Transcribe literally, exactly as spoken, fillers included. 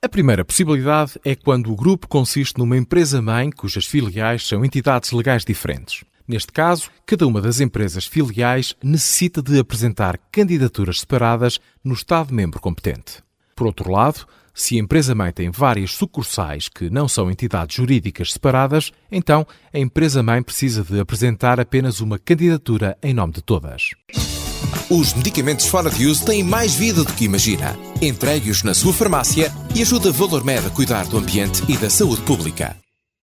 A primeira possibilidade é quando o grupo consiste numa empresa-mãe cujas filiais são entidades legais diferentes. Neste caso, cada uma das empresas filiais necessita de apresentar candidaturas separadas no Estado-membro competente. Por outro lado, se a empresa-mãe tem várias sucursais que não são entidades jurídicas separadas, então a empresa-mãe precisa de apresentar apenas uma candidatura em nome de todas. Os medicamentos fora de uso têm mais vida do que imagina. Entregue-os na sua farmácia e ajude a Valor Med a cuidar do ambiente e da saúde pública.